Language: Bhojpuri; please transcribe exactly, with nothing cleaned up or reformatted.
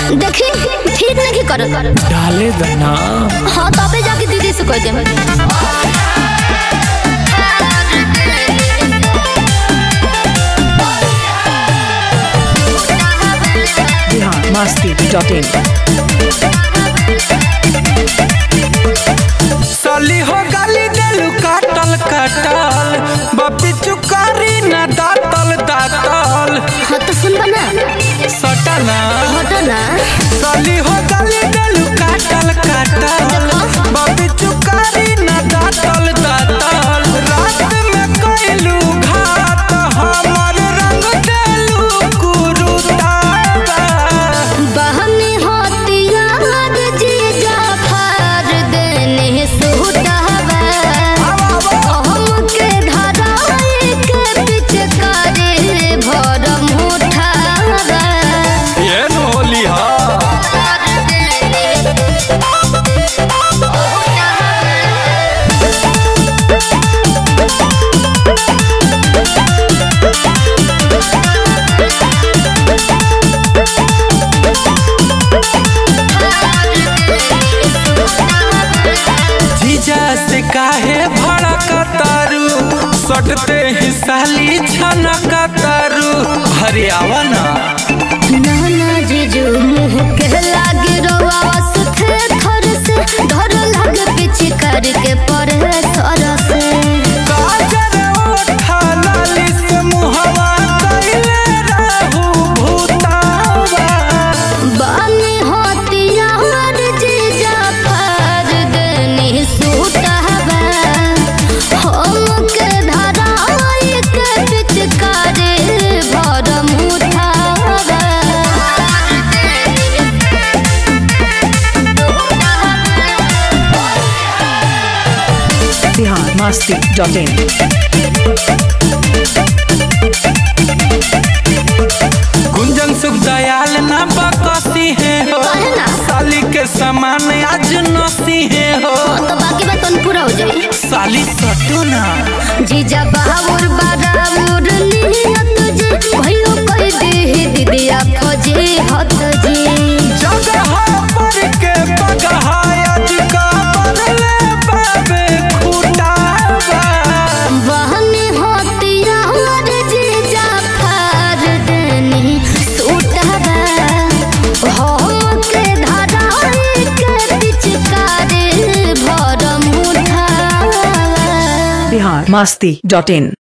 देखी ठीक नहीं कर डाले दना। हाँ तबे जाके दीदी से कह दे। बिहार मस्ती डॉट इन। साली हो गाली देलू काटल काटल बापी चुकारी ना दातल दातल। हाँ तो सुन बना सटना हटना। साली हो गाली देलू काटल काटल बापी चुकारी ना दातल दातल। रात में कइलू घात हमर रंग देलू कुरुतावा। बहनी होती याद जीजा फार देने सुतावा। हमके धराए के पीछे करे भरम उठावा। ये होली हा जीजा से काहे भड़कतारू सटते ही साली छनकतारू। हरियावा ना नाना जीजू मुँह के लागे रोवा सुथे थर से डर लागे पीछे करके पड़े सर से। काजर ओठा लाली से मुहवा कइले रहू भूतावा। बानी होती यार जीजा फार देनी सुतावा। हमके धराए के पीछे करे भरम उठावा। बिहार मस्ती डॉट इन। गुंजन सुख दयाल ना बकसी है हो काहे ना? साली के समान आज नसी है हो। तो बाकी बात तो पूरा हो जाए। साली सटो ना जीजा बाबूर बाराबूर नियत जी भयो कह दे दीदिया फौजी हत जी। जगह पर के बगहायत का बदले बाबे खुटावा। बहनी होती यार जीजा फार देनी सुतावा। हमके धराए के पिचकारी भरम उठावा। बिहार मस्ती डॉट इन।